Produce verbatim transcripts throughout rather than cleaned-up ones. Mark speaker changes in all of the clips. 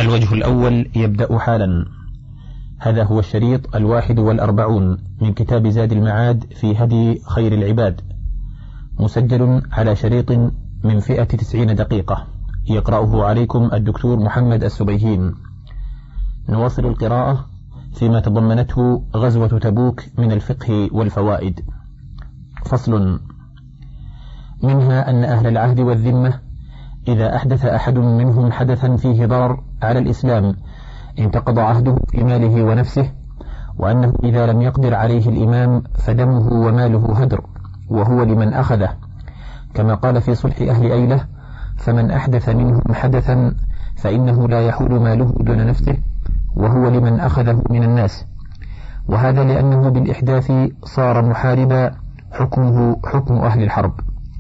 Speaker 1: الوجه الأول يبدأ حالا. هذا هو الشريط الواحد والأربعون من كتاب زاد المعاد في هدي خير العباد، مسجل على شريط من فئة تسعين دقيقة، يقرأه عليكم الدكتور محمد السبيهين. نواصل القراءة فيما تضمنته غزوة تبوك من الفقه والفوائد. فصل. منها أن أهل العهد والذمة إذا أحدث أحد منهم حدثا فيه ضرر على الإسلام انتقض عهده في ماله ونفسه، وأنه إذا لم يقدر عليه الإمام فدمه وماله هدر، وهو لمن أخذه، كما قال في صلح أهل أيلة: فمن أحدث منهم حدثا فإنه لا يحول ماله دون نفسه، وهو لمن أخذه من الناس، وهذا لأنه بالإحداث صار محاربا، حكمه حكم أهل الحرب.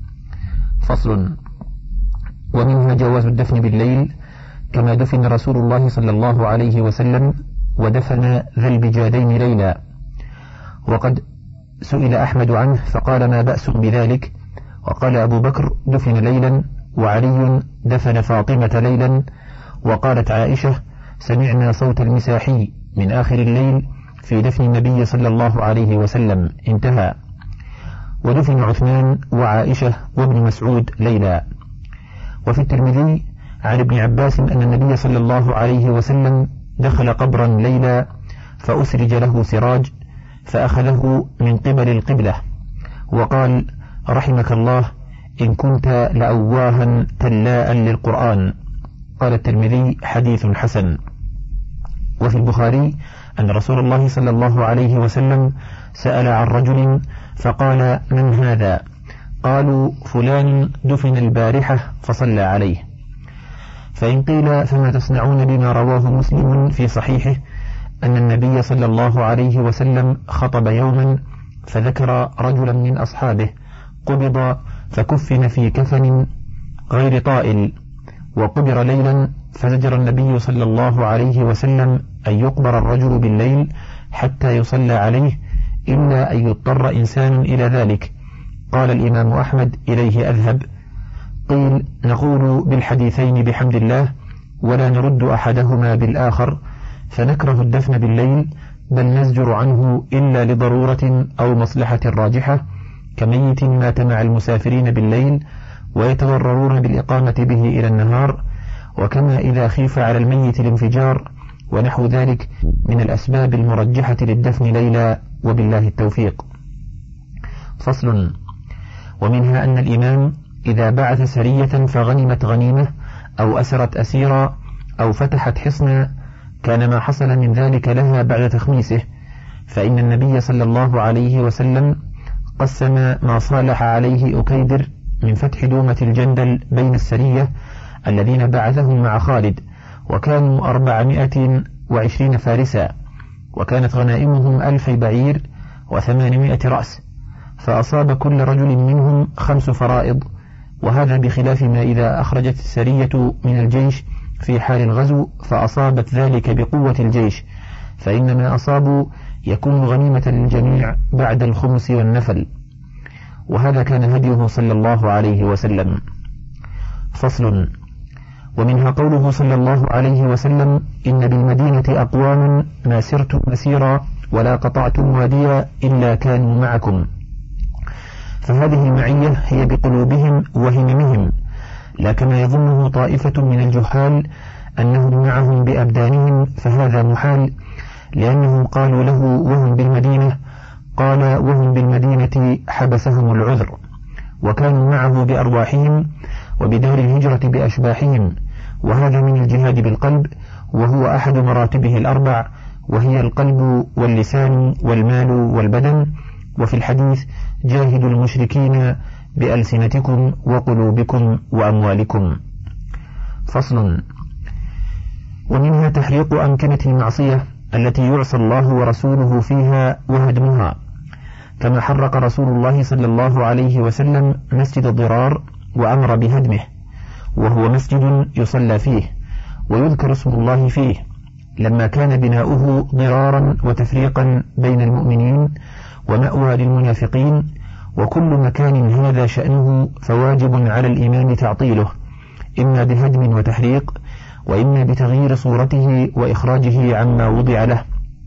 Speaker 1: فصل. ومنها جواز الدفن بالليل، كما دفن رسول الله صلى الله عليه وسلم ودفن ذا البجادين ليلا، وقد سئل أحمد عنه فقال: ما بأس بذلك؟ وقال أبو بكر: دفن ليلا، وعلي دفن فاطمة ليلا، وقالت عائشة: سمعنا صوت المساحي من آخر الليل في دفن النبي صلى الله عليه وسلم. انتهى. ودفن عثمان وعائشة وابن مسعود ليلا. وفي الترمذي عن ابن عباس أن النبي صلى الله عليه وسلم دخل قبرا ليلا فأسرج له سراج فأخذه من قبل القبلة وقال: رحمك الله إن كنت لأواها تلاء للقرآن. قال الترمذي: حديث حسن. وفي البخاري أن رسول الله صلى الله عليه وسلم سأل عن رجل فقال: من هذا؟ قالوا: فلان دفن البارحة فصلى عليه. فإن قيل: فما تصنعون بما رواه مسلم في صحيحه أن النبي صلى الله عليه وسلم خطب يوما فذكر رجلا من أصحابه قبض فكفن في كفن غير طائل، وقبر ليلا فزجر النبي صلى الله عليه وسلم أن يقبر الرجل بالليل حتى يصلى عليه إلا أن يضطر إنسان إلى ذلك. قال الإمام أحمد: إليه أذهب. قيل: نقول بالحديثين بحمد الله ولا نرد أحدهما بالآخر، فنكره الدفن بالليل، بل نزجر عنه إلا لضرورة أو مصلحة راجحة، كميت مات مع المسافرين بالليل ويتضررون بالإقامة به إلى النهار، وكما إذا خيف على الميت الانفجار ونحو ذلك من الأسباب المرجحة للدفن ليلا، وبالله التوفيق. فصل. ومنها أن الإمام إذا بعث سرية فغنمت غنيمة أو أسرت أسيرا أو فتحت حصنا كان ما حصل من ذلك لها بعد تخميسه، فإن النبي صلى الله عليه وسلم قسم ما صالح عليه أكيدر من فتح دومة الجندل بين السرية الذين بعثهم مع خالد، وكانوا أربعمائة وعشرين فارسا، وكانت غنائمهم ألف بعير وثمانمائة رأس، فأصاب كل رجل منهم خمس فرائض، وهذا بخلاف ما إذا أخرجت السرية من الجيش في حال الغزو فأصابت ذلك بقوة الجيش، فإنما أصابوا يكون غنيمة للجميع بعد الخمس والنفل، وهذا كان هديه صلى الله عليه وسلم. فصل. ومنها قوله صلى الله عليه وسلم: إن بالمدينة أقواما ما سرتم مسيرا ولا قطعتم واديا إلا كانوا معكم. فهذه المعية هي بقلوبهم وهممهم، لا كما يظنه طائفة من الجهال أنهم معهم بأبدانهم، فهذا محال، لأنهم قالوا له وهم بالمدينة، قال: وهم بالمدينة حبسهم العذر، وكانوا معه بأرواحهم وبدار الهجرة بأشباحهم، وهذا من الجهاد بالقلب، وهو أحد مراتبه الأربع، وهي القلب واللسان والمال والبدن. وفي الحديث: جاهدوا المشركين بألسنتكم وقلوبكم وأموالكم. فصل. ومنها تحريق أمكنة المعصية التي يعصى الله ورسوله فيها وهدمها، كما حرق رسول الله صلى الله عليه وسلم مسجد الضرار وأمر بهدمه، وهو مسجد يصلى فيه ويذكر اسم الله فيه، لما كان بناؤه ضرارا وتفريقا بين المؤمنين ومأوى للمنافقين، وكل مكان هذا شأنه فواجب على الإمام تعطيله، إما بهدم وتحريق، وإما بتغيير صورته وإخراجه عما وضع له.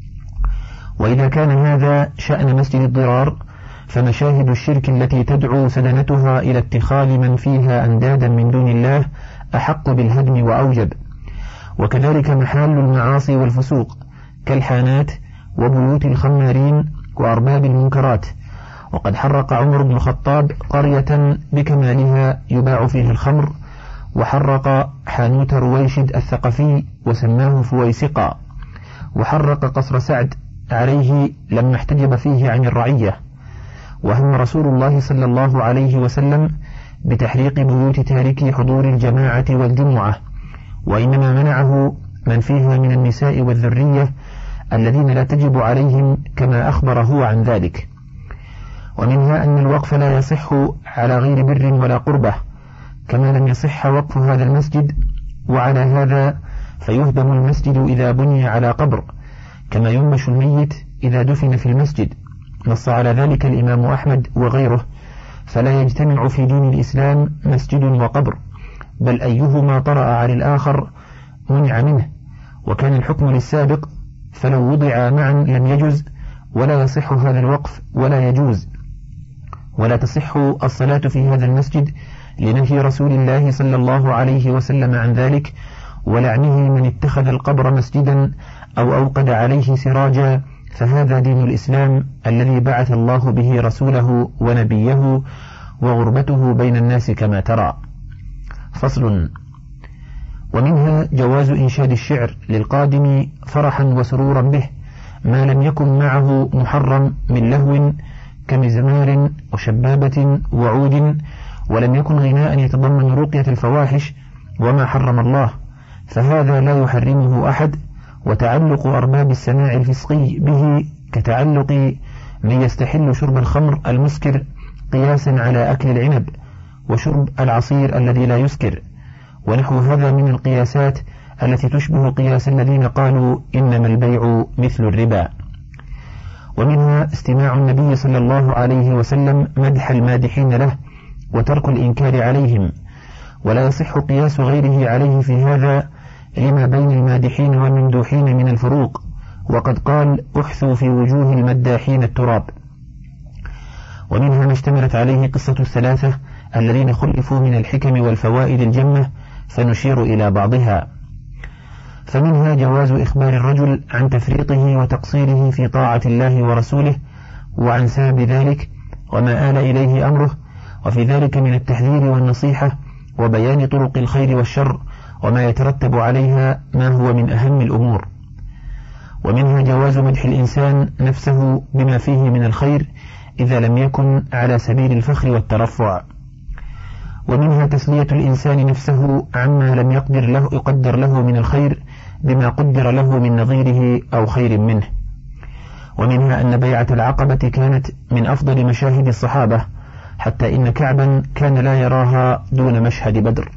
Speaker 1: وإذا كان هذا شأن مسجد الضرار فمشاهد الشرك التي تدعو سدنتها إلى اتخاذ من فيها أندادا من دون الله أحق بالهدم وأوجب. وكذلك محال المعاصي والفسوق كالحانات وبيوت الخمارين وأرباب المنكرات. وقد حرق عمر بن الخطاب قرية بكمالها يباع فيها الخمر، وحرق حانوت رويشد الثقفي وسماه فويسقا، وحرق قصر سعد عليه لما احتجب فيه عن الرعية. وهم رسول الله صلى الله عليه وسلم بتحريق بيوت تاركي حضور الجماعة والجمعة، وإنما منعه من فيها من النساء والذرية الذين لا تجب عليهم كما أخبر هو عن ذلك. ومنها أن الوقف لا يصح على غير بر ولا قربة، كما لم يصح وقف هذا المسجد، وعلى هذا فيهدم المسجد إذا بني على قبر، كما ينبش الميت إذا دفن في المسجد. نص على ذلك الإمام أحمد وغيره، فلا يجتمع في دين الإسلام مسجد وقبر، بل أيهما طرأ على الآخر منع منه. وكان الحكم للسابق، فلو وضع معا لم يجز، ولا يصح هذا الوقف ولا يجوز. ولا تصح الصلاة في هذا المسجد لنهي رسول الله صلى الله عليه وسلم عن ذلك، ولعنه من اتخذ القبر مسجدا أو أوقد عليه سراجا، فهذا دين الإسلام الذي بعث الله به رسوله ونبيه، وغربته بين الناس كما ترى. فصل. ومنها جواز إنشاد الشعر للقادم فرحا وسرورا به، ما لم يكن معه محرم من لهو كمزمار وشبابة وعود، ولم يكن غناء يتضمن رقية الفواحش وما حرم الله، فهذا لا يحرمه أحد. وتعلق أرباب السماع الفسقي به كتعلق من يستحل شرب الخمر المسكر قياسا على أكل العنب وشرب العصير الذي لا يسكر، ونحو هذا من القياسات التي تشبه قياس الذين قالوا إنما البيع مثل الربا. ومنها استماع النبي صلى الله عليه وسلم مدح المادحين له وترك الإنكار عليهم، ولا يصح قياس غيره عليه في هذا لما بين المادحين والممدوحين من الفروق، وقد قال أحثوا في وجوه المداحين التراب. ومنها ما اشتملت عليه قصة الثلاثة الذين خلفوا من الحكم والفوائد الجمة، فنشير إلى بعضها. فمنها جواز إخبار الرجل عن تفريطه وتقصيره في طاعة الله ورسوله وعن سبب ذلك وما آل إليه أمره، وفي ذلك من التحذير والنصيحة وبيان طرق الخير والشر وما يترتب عليها ما هو من أهم الأمور. ومنها جواز مدح الإنسان نفسه بما فيه من الخير إذا لم يكن على سبيل الفخر والترفع. ومنها تسلية الإنسان نفسه عما لم يقدر له يقدر له من الخير بما قدر له من نظيره أو خير منه. ومنها أن بيعة العقبة كانت من أفضل مشاهد الصحابة، حتى إن كعبا كان لا يراها دون مشهد بدر.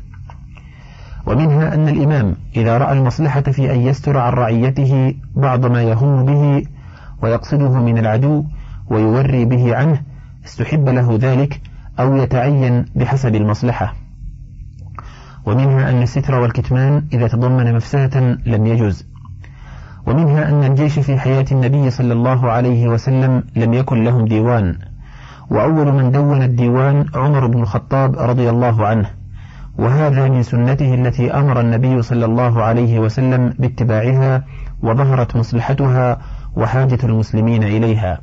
Speaker 1: ومنها أن الإمام إذا رأى المصلحة في أن يستر عن رعيته بعض ما يهم به ويقصده من العدو ويوري به عنه استحب له ذلك أو يتعين بحسب المصلحة. ومنها أن الستر والكتمان إذا تضمن مفسدة لم يجوز. ومنها أن الجيش في حياة النبي صلى الله عليه وسلم لم يكن لهم ديوان، وأول من دون الديوان عمر بن الخطاب رضي الله عنه، وهذا من سنته التي أمر النبي صلى الله عليه وسلم باتباعها، وظهرت مصلحتها وحاجة المسلمين إليها.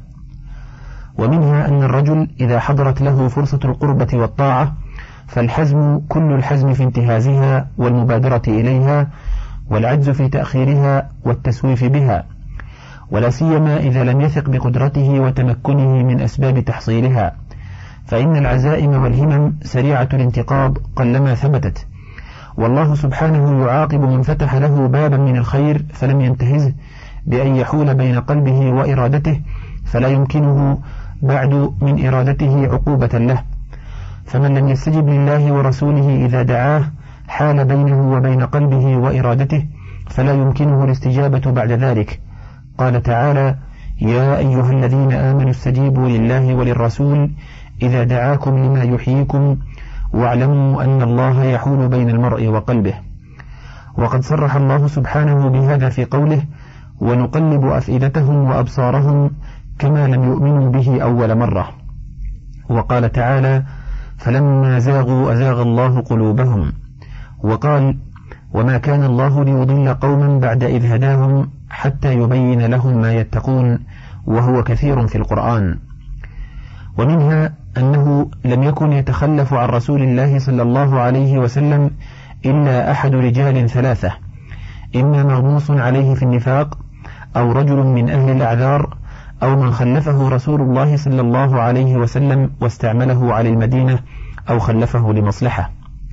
Speaker 1: ومنها أن الرجل إذا حضرت له فرصة القربة والطاعة فالحزم كل الحزم في انتهازها والمبادرة إليها، والعجز في تأخيرها والتسويف بها، ولا سيما إذا لم يثق بقدرته وتمكنه من أسباب تحصيلها، فإن العزائم والهمم سريعة الانتقاض قلما ثبتت، والله سبحانه يعاقب من فتح له بابا من الخير فلم ينتهزه بأن يحول بين قلبه وإرادته، فلا يمكنه بعد من إرادته عقوبة له. فمن لم يستجب لله ورسوله إذا دعاه حال بينه وبين قلبه وإرادته، فلا يمكنه الاستجابة بعد ذلك. قال تعالى: يا أيها الذين آمنوا استجيبوا لله وللرسول إذا دعاكم لما يحييكم واعلموا أن الله يحول بين المرء وقلبه. وقد صرح الله سبحانه بهذا في قوله: ونقلب أفئدتهم وأبصارهم كما لم يؤمنوا به أول مرة. وقال تعالى: فلما زاغوا أزاغ الله قلوبهم. وقال: وما كان الله ليضل قوما بعد إذ هداهم حتى يبين لهم ما يتقون، وهو كثير في القرآن. ومنها أنه لم يكن يتخلف عن رسول الله صلى الله عليه وسلم إلا أحد رجال ثلاثة: إما مغموس عليه في النفاق، أو رجل من أهل الأعذار، أو من خلفه رسول الله صلى الله عليه وسلم واستعمله على المدينة، أو خلفه لمصلحة.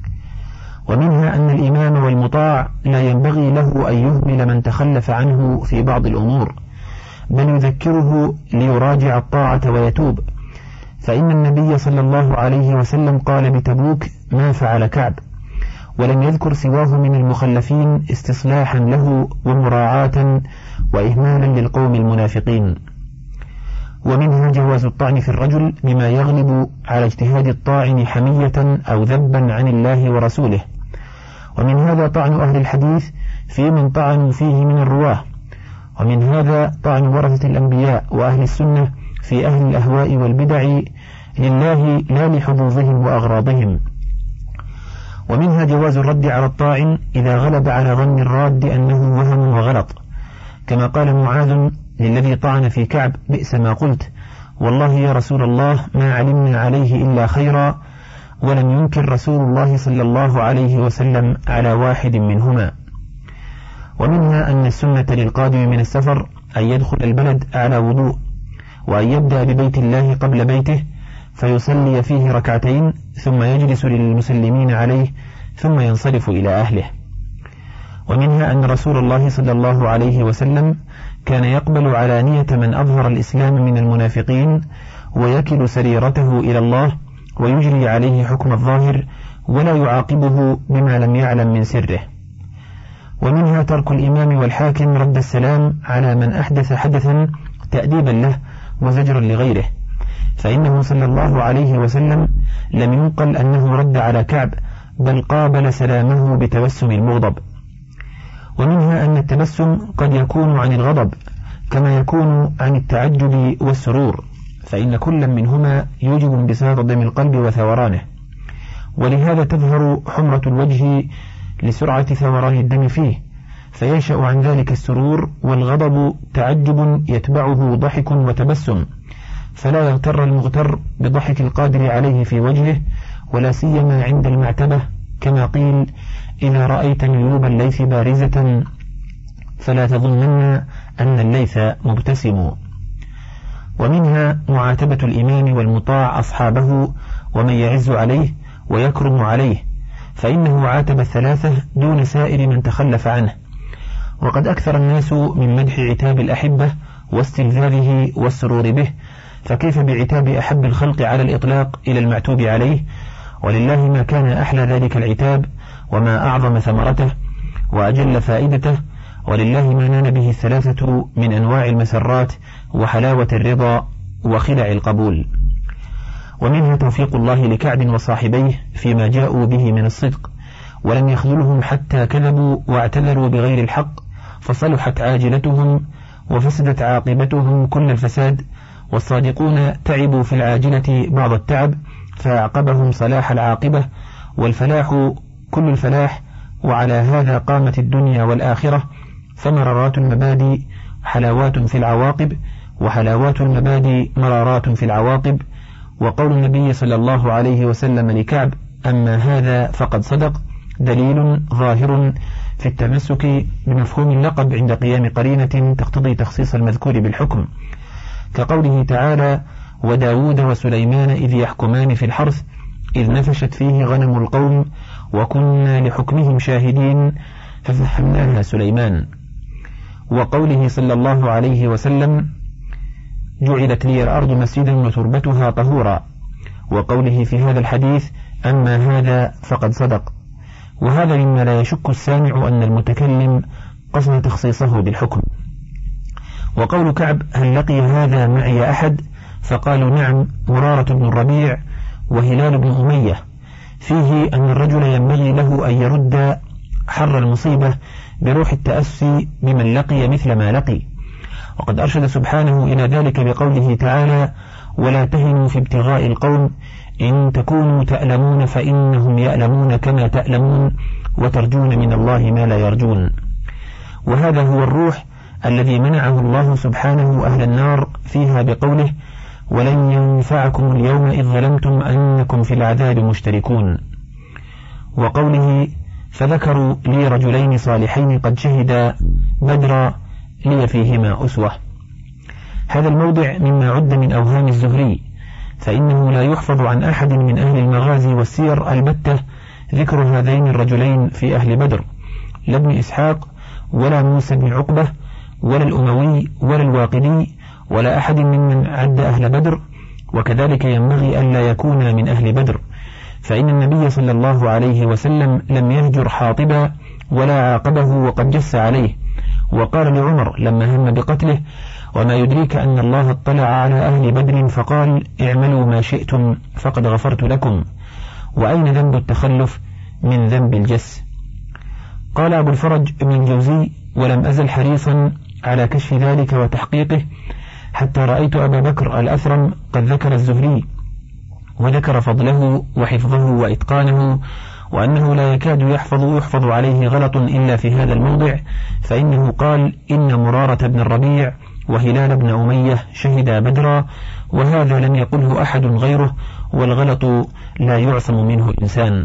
Speaker 1: ومنها أن الإمام والمطاع لا ينبغي له أن يهمل من تخلف عنه في بعض الأمور، بل يذكره ليراجع الطاعة ويتوب، فإن النبي صلى الله عليه وسلم قال بتبوك: ما فعل كعب، ولم يذكر سواه من المخلفين استصلاحا له ومراعاة وإهمالا للقوم المنافقين. ومنها جواز الطعن في الرجل بما يغلب على اجتهاد الطاعن حمية أو ذبا عن الله ورسوله. ومن هذا طعن أهل الحديث في من طعنوا فيه من الرواه، ومن هذا طعن ورثة الأنبياء وأهل السنة في أهل الأهواء والبدع لله لا لحظوظهم وأغراضهم. ومنها جواز الرد على الطاعن إذا غلب على ظن الراد أنه وهم وغلط، كما قال معاذ للذي طعن في كعب: بئس ما قلت، والله يا رسول الله ما علمنا عليه إلا خيرا. ولم ينكر رسول الله صلى الله عليه وسلم على واحد منهما. ومنها أن السنة للقادم من السفر أن يدخل البلد على وضوء، وأن يبدأ ببيت الله قبل بيته فيصلي فيه ركعتين، ثم يجلس للمسلمين عليه، ثم ينصرف إلى أهله. ومنها أن رسول الله صلى الله عليه وسلم كان يقبل علانية من أظهر الإسلام من المنافقين، ويكل سريرته إلى الله، ويجري عليه حكم الظاهر، ولا يعاقبه بما لم يعلم من سره. ومنها ترك الإمام والحاكم رد السلام على من أحدث حدثا تأديبا له وزجرا لغيره، فإنه صلى الله عليه وسلم لم ينقل أنه رد على كعب، بل قابل سلامه بتبسم المغضب. ومنها أن التبسم قد يكون عن الغضب كما يكون عن التعجب والسرور، فإن كل منهما يوجب انبساط دم القلب وثورانه، ولهذا تظهر حمرة الوجه لسرعة ثوران الدم فيه، فينشأ عن ذلك السرور، والغضب تعجب يتبعه ضحك وتبسم، فلا يغتر المغتر بضحك القادر عليه في وجهه، ولا سيما عند المعتبة، كما قيل: إذا رأيت نيوب الليث بارزة فلا تظنن أن الليث مبتسم. ومنها معاتبة الإمام والمطاع أصحابه ومن يعز عليه ويكرم عليه، فإنه عاتب الثلاثة دون سائر من تخلف عنه. وقد أكثر الناس من مدح عتاب الأحبة واستلذاذه والسرور به، فكيف بعتاب أحب الخلق على الإطلاق إلى المعتوب عليه؟ ولله ما كان أحلى ذلك العتاب، وما أعظم ثمرته وأجل فائدته، ولله ما نال به الثلاثة من أنواع المسرات وحلاوة الرضا وخلع القبول. ومنها توفيق الله لكعب وصاحبيه فيما جاءوا به من الصدق، ولم يخذلهم حتى كذبوا واعتذروا بغير الحق، فصلحت عاجلتهم وفسدت عاقبتهم كل الفساد، والصادقون تعبوا في العاجلة بعض التعب فأعقبهم صلاح العاقبة، والفلاح كل الفلاح، وعلى هذا قامت الدنيا والآخرة، فمرارات المبادئ حلاوات في العواقب، وحلاوات المبادئ مرارات في العواقب. وقول النبي صلى الله عليه وسلم لكعب: أما هذا فقد صدق، دليل ظاهر في التمسك بمفهوم اللقب عند قيام قرينة تقتضي تخصيص المذكور بالحكم، كقوله تعالى: وداود وسليمان إذ يحكمان في الحرث إذ نفشت فيه غنم القوم وكنا لحكمهم شاهدين ففهمناها سليمان. وقوله صلى الله عليه وسلم: جعلت لي الأرض مسجدا وتربتها طهورا. وقوله في هذا الحديث: أما هذا فقد صدق. وهذا مما لا يشك السامع أن المتكلم قصد تخصيصه بالحكم. وقول كعب: هل لقي هذا معي أحد؟ فقالوا: نعم، مرارة بن الربيع وهلال بن أمية، فيه أن الرجل ينبغي له أن يرد حر المصيبة بروح التأسي بمن لقي مثل ما لقي. وقد أرشد سبحانه إلى ذلك بقوله تعالى: ولا تهنوا في ابتغاء القوم إن تكونوا تألمون فإنهم يألمون كما تألمون وترجون من الله ما لا يرجون. وهذا هو الروح الذي منعه الله سبحانه أهل النار فيها بقوله: ولن ينفعكم اليوم إذ ظلمتم أنكم في العذاب مشتركون. وقوله: فذكروا لي رجلين صالحين قد شهدا بدرا لي فيهما أسوة. هذا الموضع مما عد من أوهام الزهري، فإنه لا يحفظ عن أحد من أهل المغازي والسير البتة ذكر هذين الرجلين في أهل بدر، لا ابن إسحاق ولا موسى بن عقبة ولا الأموي ولا الواقدي ولا أحد ممن عد أهل بدر. وكذلك ينبغي أن لا يكون من أهل بدر، فإن النبي صلى الله عليه وسلم لم يهجر حاطبا ولا عاقبه وقد جس عليه، وقال لعمر لما هم بقتله: وما يدريك أن الله اطلع على أهل بدر فقال: اعملوا ما شئتم فقد غفرت لكم. وأين ذنب التخلف من ذنب الجس؟ قال أبو الفرج ابن الجوزي: ولم أزل حريصا على كشف ذلك وتحقيقه حتى رأيت أبا بكر الأثرم قد ذكر الزهري وذكر فضله وحفظه وإتقانه، وأنه لا يكاد يحفظ يحفظ عليه غلط إلا في هذا الموضع، فإنه قال: إن مرارة بن الربيع وهلال بن أمية شهدا بدرا، وهذا لم يقله أحد غيره، والغلط لا يعصم منه الإنسان.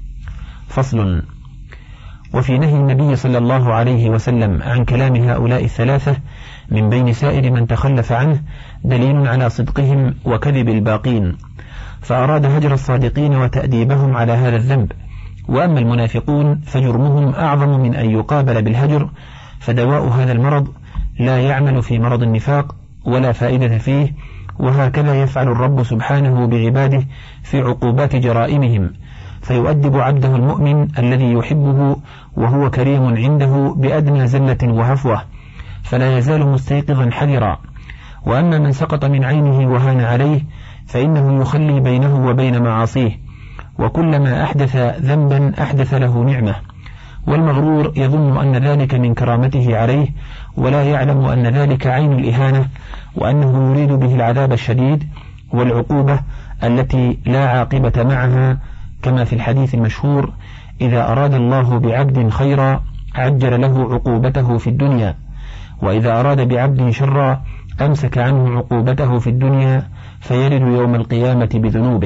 Speaker 1: فصل. وفي نهي النبي صلى الله عليه وسلم عن كلام هؤلاء الثلاثة من بين سائر من تخلف عنه دليل على صدقهم وكذب الباقين، فأراد هجر الصادقين وتأديبهم على هذا الذنب. وأما المنافقون فجرمهم أعظم من أن يقابل بالهجر، فدواء هذا المرض لا يعمل في مرض النفاق ولا فائدة فيه، وهكذا يفعل الرب سبحانه بعباده في عقوبات جرائمهم، فيؤدب عبده المؤمن الذي يحبه وهو كريم عنده بأدنى زلة وهفوة، فلا يزال مستيقظا حذرا. وأما من سقط من عينه وهان عليه فإنه يخلي بينه وبين معاصيه، وكلما أحدث ذنبا أحدث له نعمة. والمغرور يظن أن ذلك من كرامته عليه، ولا يعلم أن ذلك عين الإهانة، وأنه يريد به العذاب الشديد والعقوبة التي لا عاقبة معها، كما في الحديث المشهور: إذا أراد الله بعبد خيرا عجل له عقوبته في الدنيا، وإذا أراد بعبد شرا أمسك عنه عقوبته في الدنيا فيرد يوم القيامة بذنوبه.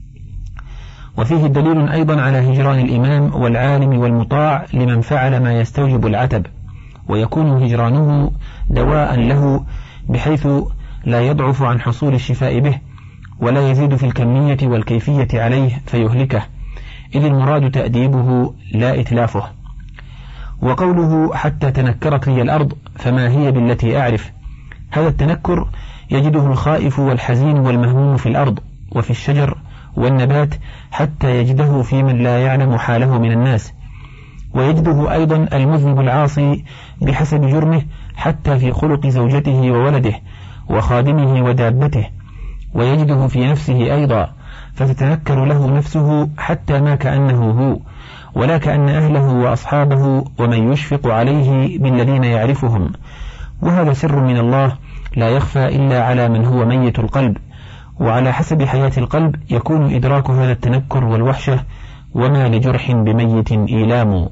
Speaker 1: وفيه دليل أيضا على هجران الإمام والعالم والمطاع لمن فعل ما يستوجب العتب، ويكون هجرانه دواء له بحيث لا يضعف عن حصول الشفاء به، ولا يزيد في الكمية والكيفية عليه فيهلكه، إذ المراد تأديبه لا إتلافه. وقوله: حتى تنكرت لي الأرض فما هي بالتي أعرف، هذا التنكر يجده الخائف والحزين والمهموم في الأرض وفي الشجر والنبات، حتى يجده في من لا يعلم حاله من الناس، ويجده أيضا المذنب العاصي بحسب جرمه، حتى في خلق زوجته وولده وخادمه ودابته، ويجده في نفسه أيضا، فتتنكر له نفسه حتى ما كأنه هو، ولا كأن أهله وأصحابه ومن يشفق عليه بالذين يعرفهم. وهذا سر من الله لا يخفى إلا على من هو ميت القلب، وعلى حسب حياة القلب يكون إدراك هذا التنكر والوحشة، وما لجرح بميت إيلام.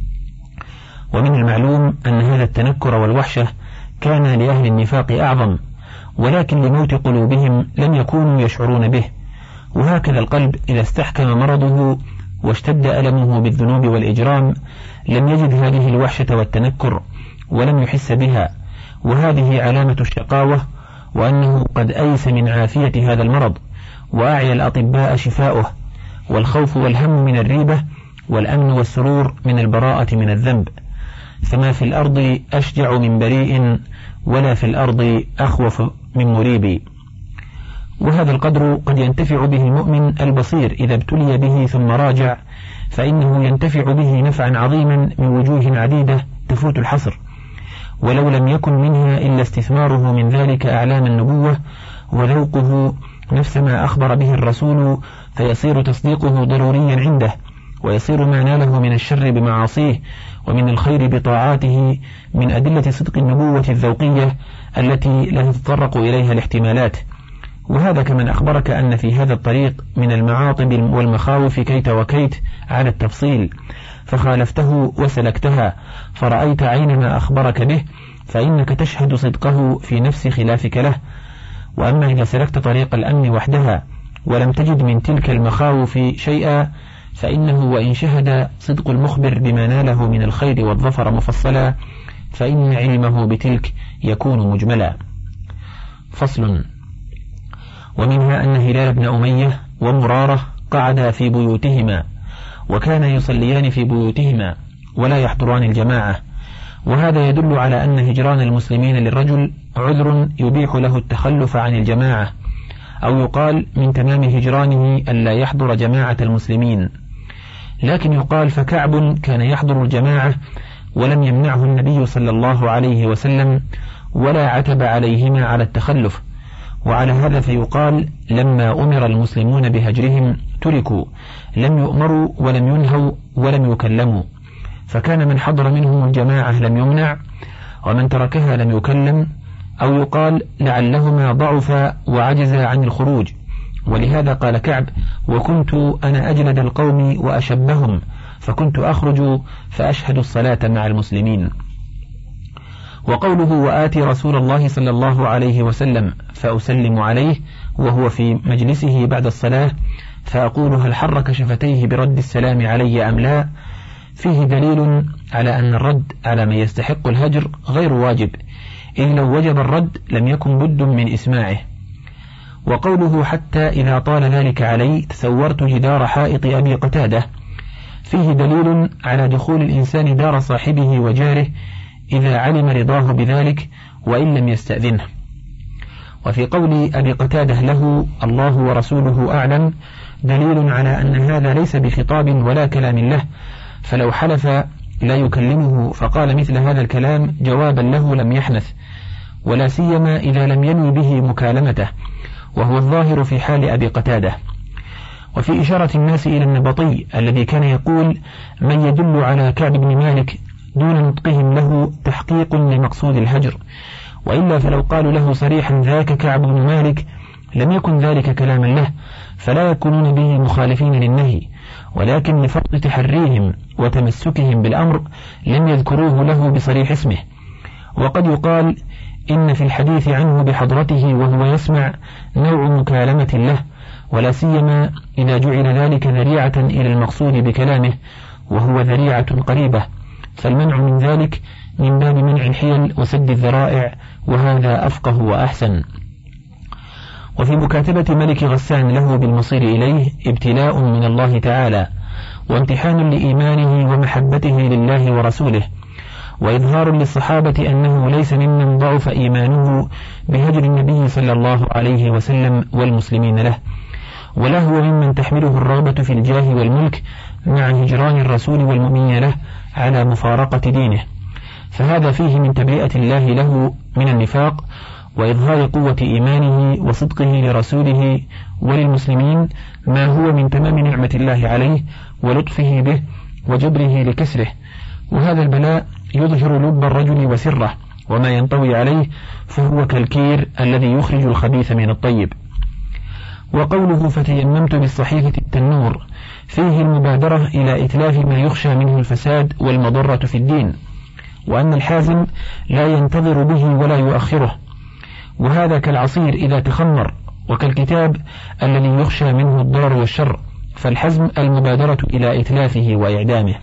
Speaker 1: ومن المعلوم أن هذا التنكر والوحشة كان لأهل النفاق أعظم، ولكن لموت قلوبهم لم يكونوا يشعرون به. وهكذا القلب إذا استحكم مرضه واشتد ألمه بالذنوب والإجرام لم يجد هذه الوحشة والتنكر ولم يحس بها، وهذه علامة الشقاوة، وأنه قد أيس من عافية هذا المرض، وأعيا الأطباء شفاؤه، والخوف والهم من الريبة، والأمن والسرور من البراءة من الذنب. فما في الأرض أشجع من بريء، ولا في الأرض أخوف من مريب. وهذا القدر قد ينتفع به المؤمن البصير إذا ابتلي به ثم راجع، فإنه ينتفع به نفعا عظيما من وجوه عديدة تفوت الحصر، ولو لم يكن منها إلا استثماره من ذلك أعلام النبوة وذوقه نفس ما أخبر به الرسول، فيصير تصديقه ضروريا عنده، ويصير ما ناله من الشر بمعاصيه ومن الخير بطاعاته من أدلة صدق النبوة الذوقية التي لا تتطرق إليها الاحتمالات. وهذا كمن أخبرك أن في هذا الطريق من المعاطب والمخاوف كيت وكيت على التفصيل، فخالفته وسلكتها فرأيت عين ما أخبرك به، فإنك تشهد صدقه في نفس خلافك له. وأما إذا سلكت طريق الأمن وحدها ولم تجد من تلك المخاوف شيئا، فإنه وإن شهد صدق المخبر بما ناله من الخير والظفر مفصلا، فإن علمه بتلك يكون مجملا. فصل. ومنها أن هلال بن أمية ومرارة قعدا في بيوتهما، وكان يصليان في بيوتهما ولا يحضران الجماعة، وهذا يدل على أن هجران المسلمين للرجل عذر يبيح له التخلف عن الجماعة، أو يقال من تمام هجرانه أن لا يحضر جماعة المسلمين. لكن يقال فكعب كان يحضر الجماعة ولم يمنعه النبي صلى الله عليه وسلم ولا عتب عليهما على التخلف، وعلى هذا فيقال لما أمر المسلمون بهجرهم تركوا، لم يؤمروا ولم ينهوا ولم يكلموا، فكان من حضر منهم الجماعة لم يمنع ومن تركها لم يكلم، أو يقال لعلهما ضعفا وعجزا عن الخروج. ولهذا قال كعب: وكنت أنا أجلد القوم وأشبهم، فكنت أخرج فأشهد الصلاة مع المسلمين. وقوله وآتي رسول الله صلى الله عليه وسلم فأسلم عليه وهو في مجلسه بعد الصلاة فأقول هل حرك شفتيه برد السلام علي أم لا، فيه دليل على أن الرد على من يستحق الهجر غير واجب، إن لو وجب الرد لم يكن بد من إسماعه. وقوله حتى إذا طال ذلك علي تسورت جدار حائط أبي قتادة، فيه دليل على دخول الإنسان دار صاحبه وجاره إذا علم رضاه بذلك وإن لم يستأذنه. وفي قول أبي قتادة له الله ورسوله أعلم دليل على أن هذا ليس بخطاب ولا كلام له، فلو حلف لا يكلمه فقال مثل هذا الكلام جوابا له لم يحنث، ولا سيما إذا لم ينوي به مكالمته، وهو الظاهر في حال أبي قتادة. وفي إشارة الناس إلى النبطي الذي كان يقول من يدل على كعب بن مالك دون نطقهم له تحقيق لمقصود الهجر، وإلا فلو قالوا له صريحا ذاك كعب بن مالك لم يكن ذلك كلاما له، فلا يكونون به مخالفين للنهي، ولكن لفرط تحريهم وتمسكهم بالأمر لم يذكروه له بصريح اسمه. وقد يقال إن في الحديث عنه بحضرته وهو يسمع نوع مكالمة له، ولا سيما إذا جعل ذلك ذريعة إلى المقصود بكلامه وهو ذريعة قريبة، فالمنع من ذلك من باب منع الحيل وسد الذرائع، وهذا أفقه وأحسن. وفي مكاتبة ملك غسان له بالمصير إليه ابتلاء من الله تعالى وامتحان لإيمانه ومحبته لله ورسوله، وإظهار للصحابة أنه ليس ممن ضعف إيمانه بهجر النبي صلى الله عليه وسلم والمسلمين له، ولا هو ممن تحمله الرغبة في الجاه والملك مع هجران الرسول والمؤمنين له على مفارقة دينه، فهذا فيه من تبرئة الله له من النفاق وإظهار قوة إيمانه وصدقه لرسوله وللمسلمين، ما هو من تمام نعمة الله عليه ولطفه به وجبره لكسره. وهذا البلاء يظهر لب الرجل وسره وما ينطوي عليه، فهو كالكير الذي يخرج الخبيث من الطيب. وقوله فتيممت بالصحيفة التنور فيه المبادرة إلى إتلاف ما يخشى منه الفساد والمضرة في الدين، وأن الحازم لا ينتظر به ولا يؤخره، وهذا كالعصير إذا تخمر، وكالكتاب الذي يخشى منه الضرر والشر، فالحزم المبادرة إلى إتلافه وإعدامه.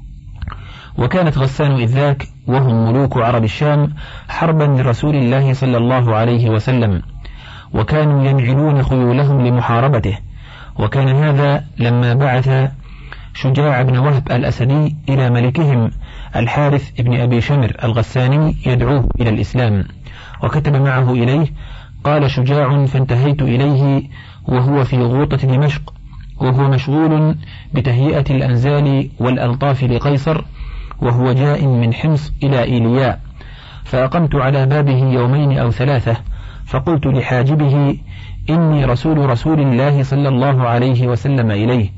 Speaker 1: وكانت غسان إذ ذاك وهم ملوك عرب الشام حربا لرسول الله صلى الله عليه وسلم، وكانوا ينعلون خيولهم لمحاربته، وكان هذا لما بعث شجاع بن وهب الأسدي إلى ملكهم الحارث بن أبي شمر الغساني يدعوه إلى الإسلام، وكتب معه إليه. قال شجاع فانتهيت إليه وهو في غوطة دمشق، وهو مشغول بتهيئة الأنزال والألطاف لقيصر، وهو جاء من حمص إلى إيلياء، فأقمت على بابه يومين أو ثلاثة، فقلت لحاجبه إني رسول رسول الله صلى الله عليه وسلم إليه،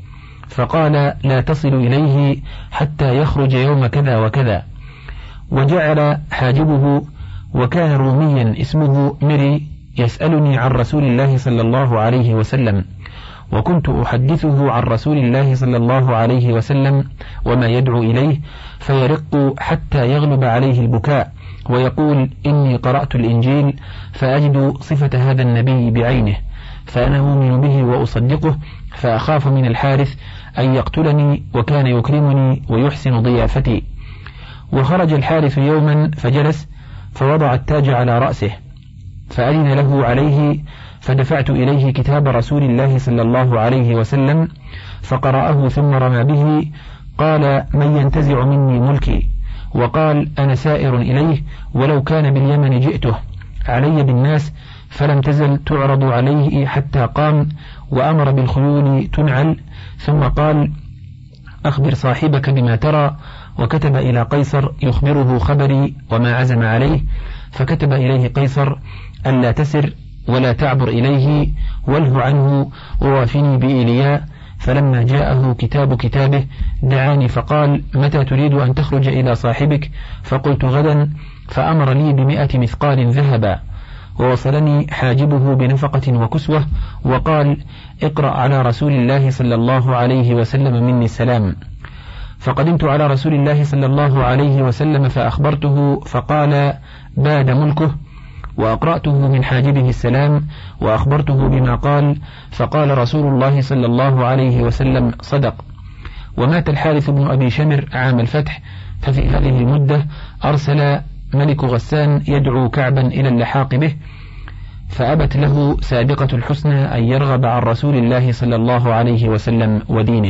Speaker 1: فقال لا تصل إليه حتى يخرج يوم كذا وكذا. وجعل حاجبه، وكان روميا اسمه مري، يسألني عن رسول الله صلى الله عليه وسلم، وكنت أحدثه عن رسول الله صلى الله عليه وسلم وما يدعو إليه، فيرق حتى يغلب عليه البكاء ويقول إني قرأت الإنجيل فأجد صفة هذا النبي بعينه، فأنا أؤمن به وأصدقه، فأخاف من الحارث أن يقتلني، وكان يكرمني ويحسن ضيافتي. وخرج الحارث يوما فجلس، فوضع التاج على رأسه، فأذن له عليه، فدفعت إليه كتاب رسول الله صلى الله عليه وسلم فقرأه ثم رمى به. قال من ينتزع مني ملكي؟ وقال أنا سائر إليه، ولو كان باليمن جئته علي بالناس، فلم تزل تعرض عليه حتى قام، وأمر بالخيول تنعل، ثم قال أخبر صاحبك بما ترى، وكتب إلى قيصر يخبره خبري وما عزم عليه، فكتب إليه قيصر ألا تسر ولا تعبر إليه، واله عنه ووافني بإيلياء. فلما جاءه كتاب كتابه دعاني فقال متى تريد أن تخرج إلى صاحبك؟ فقلت غدا، فأمر لي بمئة مثقال ذهبا، ووصلني حاجبه بنفقة وكسوة، وقال اقرأ على رسول الله صلى الله عليه وسلم مني السلام. فقدمت على رسول الله صلى الله عليه وسلم فأخبرته، فقال باد ملكه، وأقرأته من حاجبه السلام وأخبرته بما قال، فقال رسول الله صلى الله عليه وسلم صدق. ومات الحارث بن أبي شمر عام الفتح، ففي هذه المدة أرسل ملك غسان يدعو كعبا إلى اللحاق به، فأبت له سابقة الحسنى أن يرغب عن رسول الله صلى الله عليه وسلم ودينه.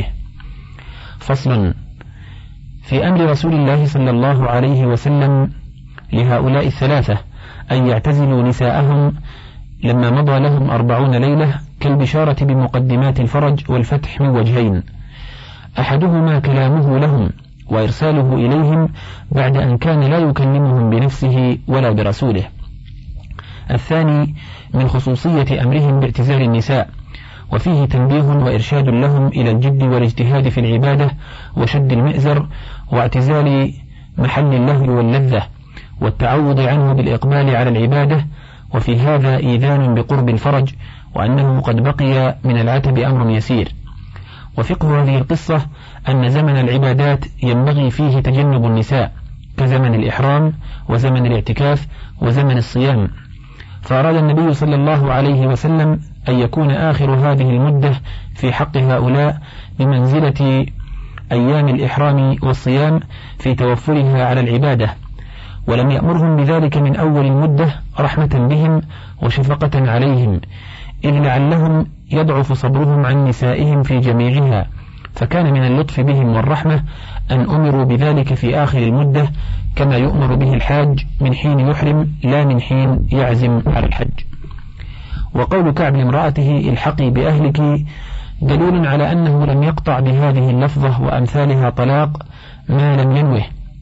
Speaker 1: فصل في أمر رسول الله صلى الله عليه وسلم لهؤلاء الثلاثة أن يعتزلوا نساءهم لما مضى لهم أربعون ليلة، كالبشارة بمقدمات الفرج والفتح من وجهين: أحدهما كلامه لهم وإرساله إليهم بعد أن كان لا يكلمهم بنفسه ولا برسوله. الثاني من خصوصية أمرهم باعتزال النساء، وفيه تنبيه وإرشاد لهم إلى الجد والاجتهاد في العبادة وشد المئزر واعتزال محل اللهو واللذة والتعوض عنه بالإقبال على العبادة. وفي هذا إيذان بقرب الفرج، وأنه قد بقي من العتب أمر يسير. وفقه هذه القصة أن زمن العبادات ينبغي فيه تجنب النساء، كزمن الإحرام وزمن الاعتكاف وزمن الصيام. فأراد النبي صلى الله عليه وسلم أن يكون آخر هذه المدة في حق هؤلاء بمنزلة أيام الإحرام والصيام في توفرها على العبادة، ولم يأمرهم بذلك من أول المدة رحمة بهم وشفقة عليهم، إذ لعلهم يضعف صبرهم عن نسائهم في جميعها، فكان من اللطف بهم والرحمة أن أمروا بذلك في آخر المدة، كما يؤمر به الحاج من حين يحرم لا من حين يعزم على الحج. وقول كعب لامرأته الحقي بأهلك دليل على أنه لم يقطع بهذه اللفظة وأمثالها طلاق ما لم ينوه.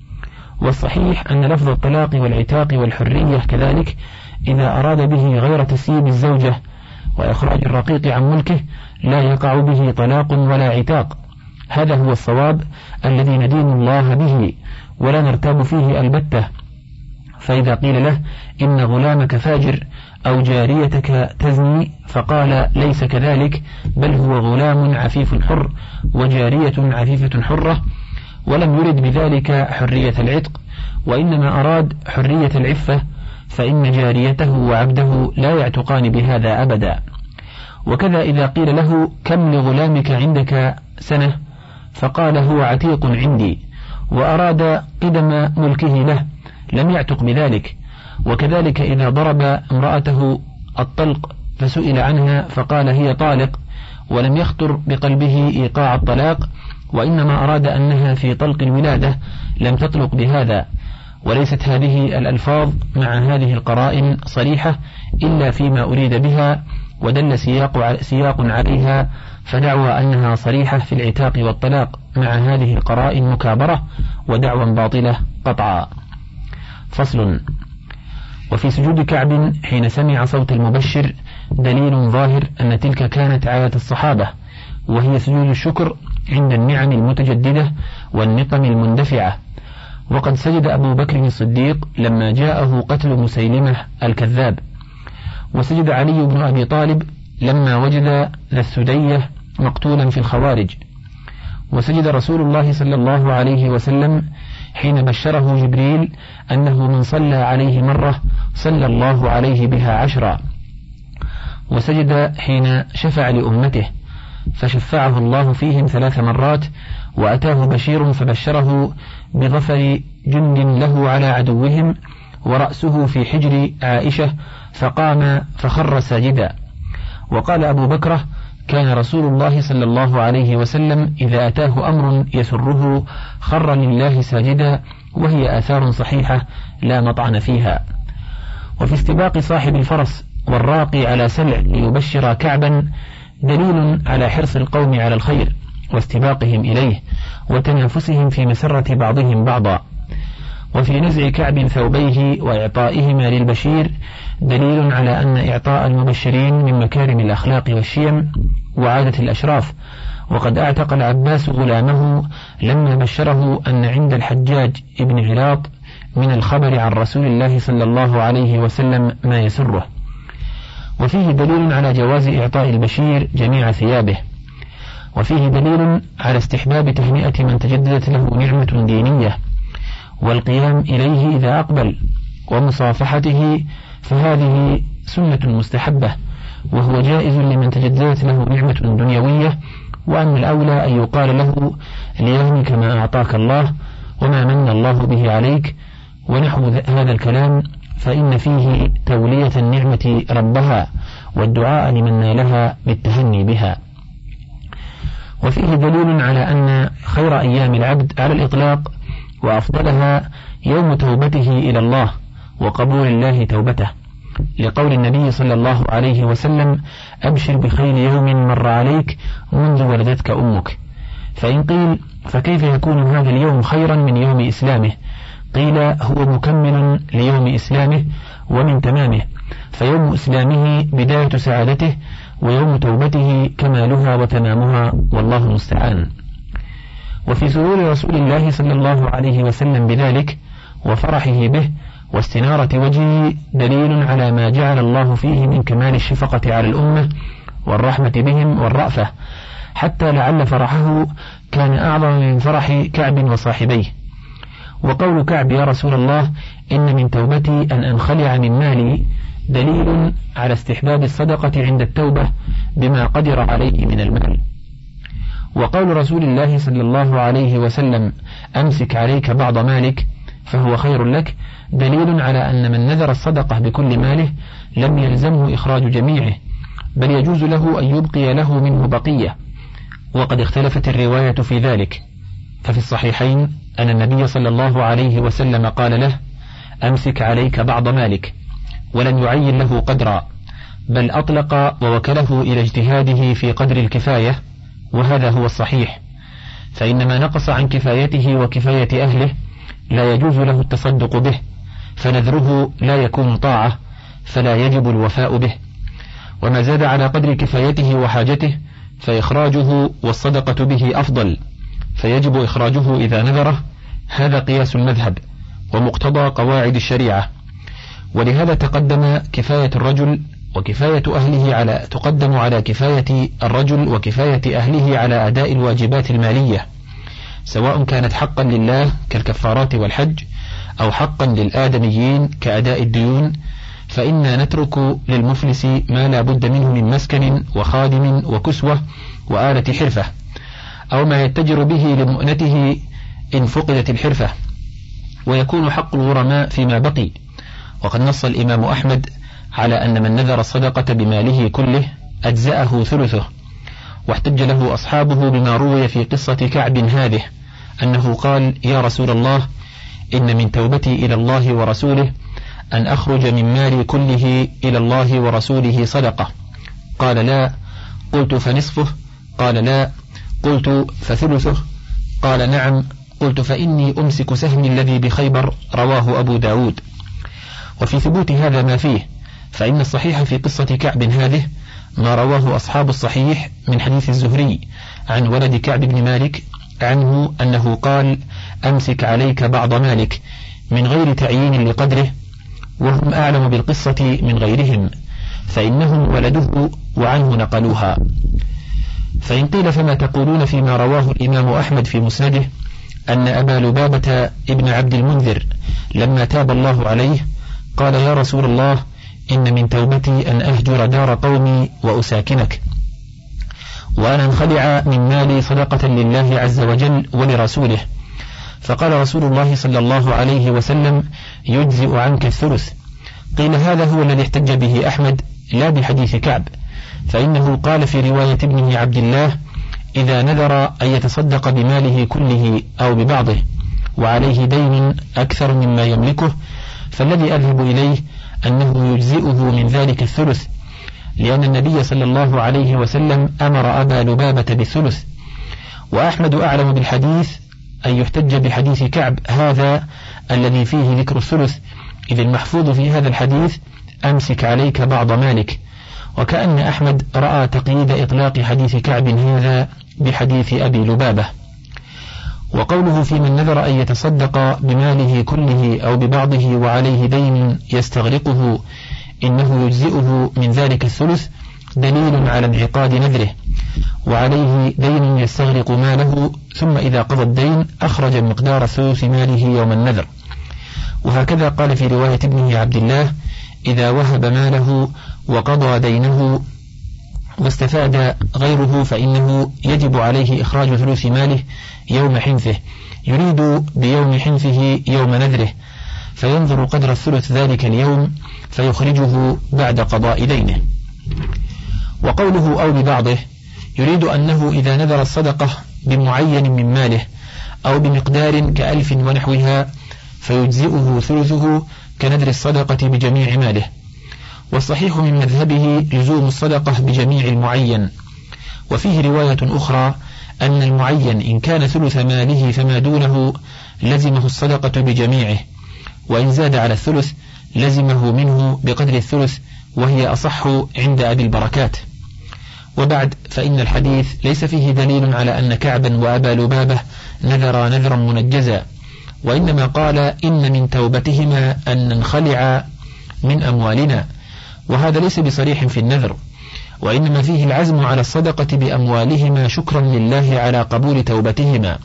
Speaker 1: والصحيح أن لفظ الطلاق والعتاق والحرية كذلك إذا أراد به غير تسييب الزوجة وإخراج الرقيق عن ملكه لا يقع به طلاق ولا عتاق. هذا هو الصواب الذي ندين الله به ولا نرتاب فيه البتة. فإذا قيل له إن غلامك فاجر أو جاريتك تزني، فقال ليس كذلك، بل هو غلام عفيف حر وجارية عفيفة حرة، ولم يرد بذلك حرية العتق، وإنما أراد حرية العفة، فإن جاريته وعبده لا يعتقان بهذا أبدا. وكذا إذا قيل له كم لغلامك عندك سنة، فقال هو عتيق عندي، وأراد قدم ملكه له، لم يعتق بذلك. وكذلك إذا ضرب امرأته الطلق فسئل عنها فقال هي طالق، ولم يخطر بقلبه إيقاع الطلاق، وإنما أراد أنها في طلق الولادة لم تطلق بهذا. وليست هذه الألفاظ مع هذه القرائن صريحة إلا فيما أريد بها، ودل سياق, سياق عليها، فدعوى أنها صريحة في العتاق والطلاق مع هذه القرائن مكابرة ودعوى باطلة قطعا. فصل. وفي سجود كعب حين سمع صوت المبشر دليل ظاهر أن تلك كانت عادة الصحابة، وهي سجود الشكر عند النعم المتجددة والنقم المندفعة. وقد سجد أبو بكر الصديق لما جاءه قتل مسيلمة الكذاب، وسجد علي بن أبي طالب لما وجد ذا السدية مقتولا في الخوارج، وسجد رسول الله صلى الله عليه وسلم حين بشره جبريل أنه من صلى عليه مرة صلى الله عليه بها عشرا، وسجد حين شفع لأمته فشفعه الله فيهم ثلاث مرات، وأتاه بشير فبشره بظفر جند له على عدوهم ورأسه في حجر عائشة فقام فخر ساجدا. وقال أبو بكر: كان رسول الله صلى الله عليه وسلم إذا أتاه أمر يسره خر لله ساجدا، وهي آثار صحيحة لا مطعن فيها. وفي استباق صاحب الفرس والراقي على سلع ليبشر كعبا دليل على حرص القوم على الخير واستباقهم إليه وتنافسهم في مسرة بعضهم بعضا. وفي نزع كعب ثوبيه وإعطائهما للبشير دليل على أن إعطاء المبشرين من مكارم الأخلاق والشيم وعادة الأشراف. وقد اعتق العباس غلامه لما بشره أن عند الحجاج ابن علاط من الخبر عن رسول الله صلى الله عليه وسلم ما يسره. وفيه دليل على جواز إعطاء البشير جميع ثيابه. وفيه دليل على استحباب تهنئة من تجددت له نعمة دينية والقيام إليه إذا أقبل ومصافحته، فهذه سنة مستحبة، وهو جائز لمن تجددت له نعمة دنيوية، وأن الأولى أن يقال له ليهنك ما أعطاك الله وما من الله به عليك ونحو هذا الكلام، فإن فيه تولية النعمة ربها والدعاء لمن نالها بالتهني بها. وفيه دليل على أن خير أيام العبد على الإطلاق وأفضلها يوم توبته إلى الله وقبول الله توبته، لقول النبي صلى الله عليه وسلم: أبشر بخير يوم مر عليك منذ ولدتك أمك. فإن قيل: فكيف يكون هذا اليوم خيرا من يوم إسلامه؟ قيل: هو مكمل ليوم إسلامه ومن تمامه، فيوم إسلامه بداية سعادته، ويوم توبته كمالها وتمامها، والله المستعان. وفي سرور رسول الله صلى الله عليه وسلم بذلك وفرحه به واستنارة وجهه دليل على ما جعل الله فيه من كمال الشفقة على الأمة والرحمة بهم والرأفة، حتى لعل فرحه كان أعظم من فرح كعب وصاحبيه. وقول كعب: يا رسول الله، إن من توبتي أن أنخلع من مالي، دليل على استحباب الصدقة عند التوبة بما قدر عليه من المال. وقول رسول الله صلى الله عليه وسلم: أمسك عليك بعض مالك فهو خير لك، دليل على أن من نذر الصدقة بكل ماله لم يلزمه إخراج جميعه، بل يجوز له أن يبقي له منه بقية. وقد اختلفت الرواية في ذلك، ففي الصحيحين أن النبي صلى الله عليه وسلم قال له: أمسك عليك بعض مالك، ولن يعين له قدرا، بل أطلق ووكله إلى اجتهاده في قدر الكفاية، وهذا هو الصحيح، فإن ما نقص عن كفايته وكفاية أهله لا يجوز له التصدق به، فنذره لا يكون طاعة، فلا يجب الوفاء به. وما زاد على قدر كفايته وحاجته فإخراجه والصدقة به أفضل، فيجب إخراجه إذا نذره. هذا قياس المذهب ومقتضى قواعد الشريعة. ولهذا تقدم كفاية الرجل وكفاية أهله على تقدم على كفاية الرجل وكفاية أهله على أداء الواجبات المالية، سواء كانت حقا لله كالكفارات والحج، أو حقا للآدميين كأداء الديون، فإنا نترك للمفلس ما لا بد منه من مسكن وخادم وكسوة وآلة حرفة، أو ما يتجر به لمؤنته إن فقدت الحرفة، ويكون حق الغرماء فيما بقي. وقد نص الإمام أحمد على أن من نذر الصدقة بماله كله أجزأه ثلثه، واحتج له أصحابه بما روي في قصة كعب هذه أنه قال: يا رسول الله، إن من توبتي إلى الله ورسوله أن أخرج من مالي كله إلى الله ورسوله صدقة. قال: لا. قلت: فنصفه؟ قال: لا. قلت: فثلثه؟ قال: نعم. قلت: فإني أمسك سهمي الذي بخيبر. رواه أبو داود. وفي ثبوت هذا ما فيه، فإن الصحيح في قصة كعب هذه ما رواه أصحاب الصحيح من حديث الزهري عن ولد كعب بن مالك عنه أنه قال: أمسك عليك بعض مالك، من غير تعيين لقدره، وهم أعلم بالقصة من غيرهم، فإنهم ولده وعنه نقلوها. فإن قيل فما تقولون فيما رواه الإمام أحمد في مسنده أن أبا لبابة ابن عبد المنذر لما تاب الله عليه قال: يا رسول الله، إن من توبتي أن أهجر دار قومي وأساكنك، وأن أنخلع من مالي صدقة لله عز وجل ولرسوله. فقال رسول الله صلى الله عليه وسلم: يجزئ عنك الثلث. قيل: هذا هو الذي احتج به أحمد لا بحديث كعب، فإنه قال في رواية ابنه عبد الله: إذا نذر أن يتصدق بماله كله أو ببعضه وعليه دين أكثر مما يملكه، فالذي أذهب إليه أنه يجزئه من ذلك الثلث، لأن النبي صلى الله عليه وسلم أمر أبا لبابة بالثلث. وأحمد أعلم بالحديث أن يحتج بحديث كعب هذا الذي فيه ذكر الثلث، إذ المحفوظ في هذا الحديث: أمسك عليك بعض مالك. وكأن أحمد رأى تقييد إطلاق حديث كعب هذا بحديث أبي لبابة. وقوله في من نذر أن يتصدق بماله كله أو ببعضه وعليه دين يستغرقه إنه يجزئه من ذلك الثلث دليل على انعقاد نذره، وعليه دين يستغرق ماله، ثم إذا قضى الدين أخرج مقدار ثلث ماله يوم النذر. وهكذا قال في رواية ابنه عبد الله: إذا وهب ماله وقضى دينه واستفاد غيره فإنه يجب عليه إخراج ثلث ماله يوم حنثه، يريد بيوم حنثه يوم نذره، فينظر قدر الثلث ذلك اليوم فيخرجه بعد قضاء دينه. وقوله أو ببعضه يريد أنه إذا نذر الصدقة بمعين من ماله أو بمقدار كألف ونحوها فيجزئه ثلثه كنذر الصدقة بجميع ماله. والصحيح من مذهبه لزوم الصدقة بجميع المعين. وفيه رواية أخرى أن المعين إن كان ثلث ماله فما دونه لزمه الصدقة بجميعه، وإن زاد على الثلث لزمه منه بقدر الثلث، وهي أصح عند أبي البركات. وبعد، فإن الحديث ليس فيه دليل على أن كعبا وأبا لبابة نذر نذرا منجزا، وإنما قال: إن من توبتهما أن ننخلع من أموالنا، وهذا ليس بصريح في النذر، وإنما فيه العزم على الصدقة بأموالهما شكرا لله على قبول توبتهما.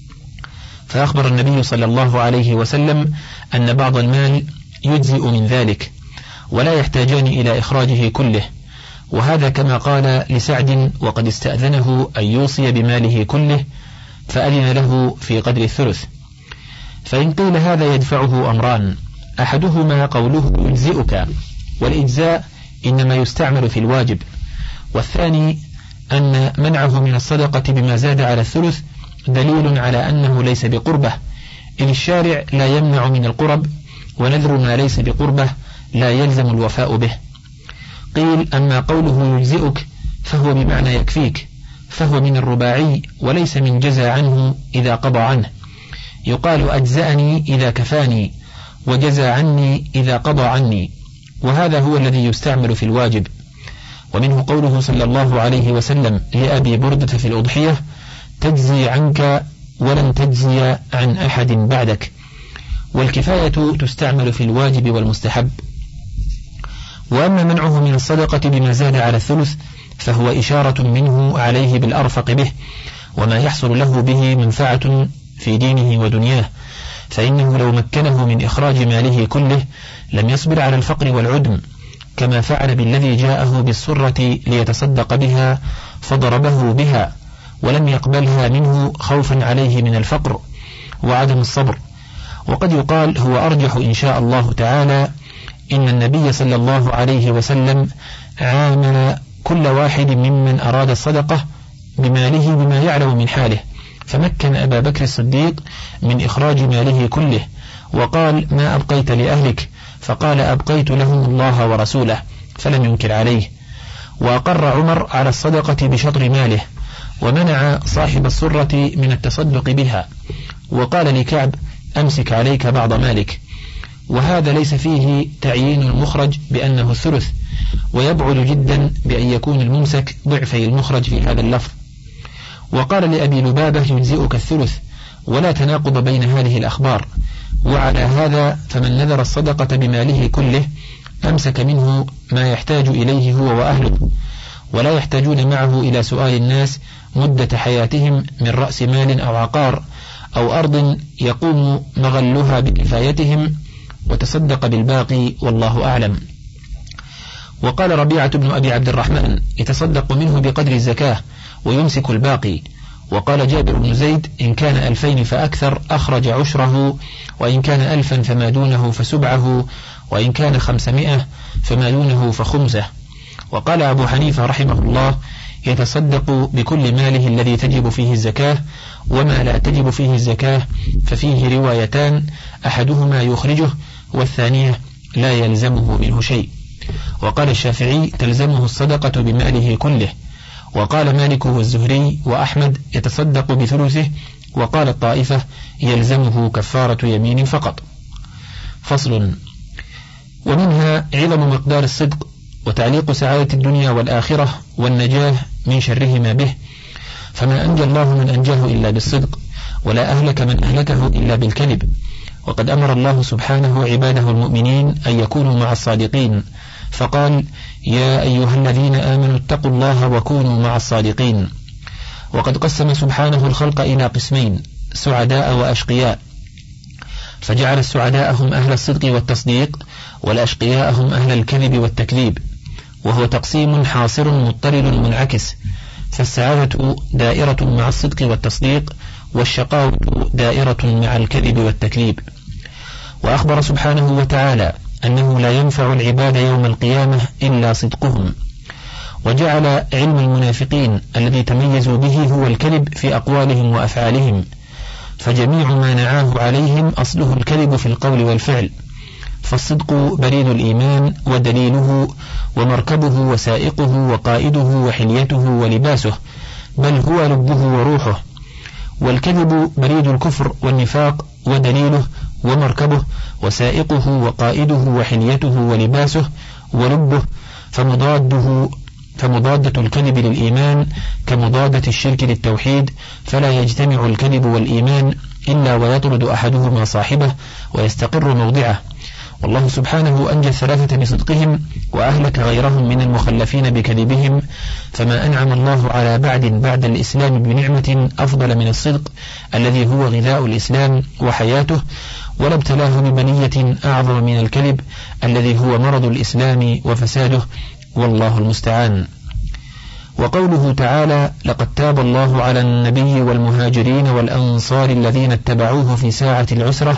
Speaker 1: فأخبر النبي صلى الله عليه وسلم أن بعض المال يجزئ من ذلك ولا يحتاجان إلى إخراجه كله، وهذا كما قال لسعد وقد استأذنه أن يوصي بماله كله فأذن له في قدر الثلث. فإن قيل هذا يدفعه أمران: أحدهما قوله يجزئك، والإجزاء إنما يستعمل في الواجب، والثاني أن منعه من الصدقة بما زاد على الثلث دليل على أنه ليس بقربة، إن الشارع لا يمنع من القرب، ونذر ما ليس بقربة لا يلزم الوفاء به. قيل: أما قوله يجزئك فهو بمعنى يكفيك، فهو من الرباعي وليس من جزى عنه إذا قضى عنه. يقال أجزأني إذا كفاني، وجزى عني إذا قضى عني، وهذا هو الذي يستعمل في الواجب. ومنه قوله صلى الله عليه وسلم لأبي بردة في الأضحية: تجزي عنك ولن تجزي عن أحد بعدك. والكفاية تستعمل في الواجب والمستحب. وأما منعه من الصدقة بما زاد على الثلث فهو إشارة منه عليه بالأرفق به، وما يحصل له به منفعة في دينه ودنياه، فإنه لو مكنه من إخراج ماله كله لم يصبر على الفقر والعدم، كما فعل بالذي جاءه بالسرة ليتصدق بها فضربه بها ولم يقبلها منه خوفا عليه من الفقر وعدم الصبر. وقد يقال هو أرجح إن شاء الله تعالى إن النبي صلى الله عليه وسلم عامل كل واحد ممن أراد الصدقة بماله بما يعلم من حاله، فمكن أبا بكر الصديق من إخراج ماله كله، وقال: ما أبقيت لأهلك؟ فقال: أبقيت لهم الله ورسوله، فلم ينكر عليه. وأقر عمر على الصدقة بشطر ماله، ومنع صاحب السرة من التصدق بها، وقال لكعب: أمسك عليك بعض مالك. وهذا ليس فيه تعيين المخرج بأنه الثلث، ويبعد جدا بأن يكون الممسك ضعفي المخرج في هذا اللفظ. وقال لأبي لبابة يجزئك الثلث، ولا تناقض بين هذه الأخبار. وعلى هذا فمن نذر الصدقة بماله كله أمسك منه ما يحتاج إليه هو وأهله، ولا يحتاجون معه إلى سؤال الناس مدة حياتهم من رأس مال أو عقار أو أرض يقوم مغلها بكفايتهم، وتصدق بالباقي والله أعلم. وقال ربيعة بن أبي عبد الرحمن يتصدق منه بقدر الزكاة ويمسك الباقي. وقال جابر بن زيد إن كان ألفين فأكثر أخرج عشره، وإن كان ألفا فما دونه فسبعه، وإن كان خمسمائة فما دونه فخمسه. وقال أبو حنيفة رحمه الله يتصدق بكل ماله الذي تجب فيه الزكاة، وما لا تجب فيه الزكاة ففيه روايتان، أحدهما يخرجه والثانية لا يلزمه منه شيء. وقال الشافعي تلزمه الصدقة بماله كله. وقال مالك والزهري وأحمد يتصدق بثلثه. وقال الطائفة يلزمه كفارة يمين فقط. فصل. ومنها علم مقدار الصدق وتعليق سعادة الدنيا والآخرة والنجاة من شرهما به، فما أنجى الله من أنجاه إلا بالصدق، ولا أهلك من أهلكه إلا بالكذب. وقد أمر الله سبحانه عباده المؤمنين أن يكونوا مع الصادقين، فقال يا أيها الذين آمنوا اتقوا الله وكونوا مع الصادقين. وقد قسم سبحانه الخلق إلى قسمين، سعداء وأشقياء، فجعل السعداء هم أهل الصدق والتصديق، والأشقياء هم أهل الكذب والتكذيب، وهو تقسيم حاصر مضطرد منعكس، فالسعادة دائرة مع الصدق والتصديق، والشقاوة دائرة مع الكذب والتكذيب. وأخبر سبحانه وتعالى أنه لا ينفع العباد يوم القيامة إلا صدقهم، وجعل علم المنافقين الذي تميزوا به هو الكذب في أقوالهم وأفعالهم، فجميع ما نعاه عليهم أصله الكذب في القول والفعل. فالصدق بريد الإيمان ودليله ومركبه وسائقه وقائده وحليته ولباسه، بل هو لبه وروحه. والكذب بريد الكفر والنفاق ودليله ومركبه وسائقه وقائده وحليته ولباسه ولبه، فمضاده فمضادة الكذب للإيمان كمضادة الشرك للتوحيد، فلا يجتمع الكذب والإيمان إلا ويطرد أحدهما صاحبه ويستقر موضعه. والله سبحانه أنجى الثلاثة بصدقهم وأهلك غيرهم من المخلفين بكذبهم، فما أنعم الله على بعد بعد الإسلام بنعمة أفضل من الصدق الذي هو غذاء الإسلام وحياته، ولا ابتلاه ببنية أعظم من الكذب الذي هو مرض الإسلام وفساده، والله المستعان. وقوله تعالى لقد تاب الله على النبي والمهاجرين والأنصار الذين اتبعوه في ساعة العسرة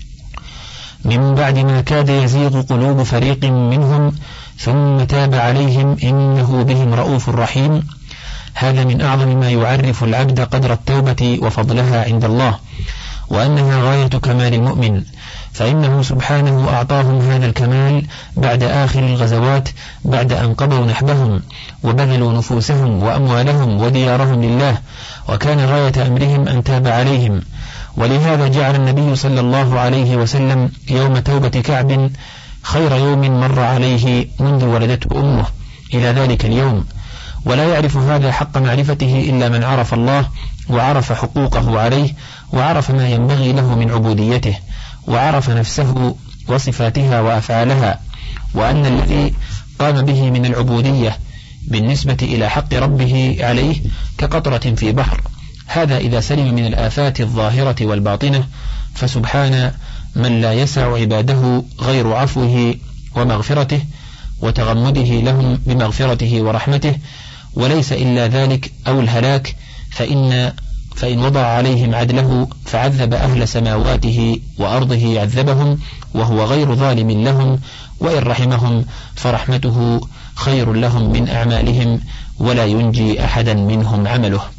Speaker 1: من بعد ما كاد يزيغ قلوب فريق منهم ثم تاب عليهم إنه بهم رؤوف رحيم. هذا من أعظم ما يعرف العبد قدر التوبة وفضلها عند الله، وأنها غاية كمال المؤمن، فإنه سبحانه أعطاهم هذا الكمال بعد آخر الغزوات، بعد أن قضوا نحبهم وبذلوا نفوسهم وأموالهم وديارهم لله، وكان غاية أمرهم أن تاب عليهم. ولهذا جعل النبي صلى الله عليه وسلم يوم توبة كعب خير يوم مر عليه منذ ولدته أمه إلى ذلك اليوم، ولا يعرف هذا حق معرفته إلا من عرف الله وعرف حقوقه عليه، وعرف ما ينبغي له من عبوديته، وعرف نفسه وصفاتها وأفعالها، وأن الذي قام به من العبودية بالنسبة إلى حق ربه عليه كقطرة في بحر. هذا إذا سلم من الآفات الظاهرة والباطنة، فسبحان من لا يسع عباده غير عفوه ومغفرته وتغمده لهم بمغفرته ورحمته، وليس إلا ذلك أو الهلاك، فإن فإن وضع عليهم عدله فعذب أهل سماواته وأرضه عذبهم وهو غير ظالم لهم، وإن رحمهم فرحمته خير لهم من أعمالهم، ولا ينجي أحدا منهم عمله.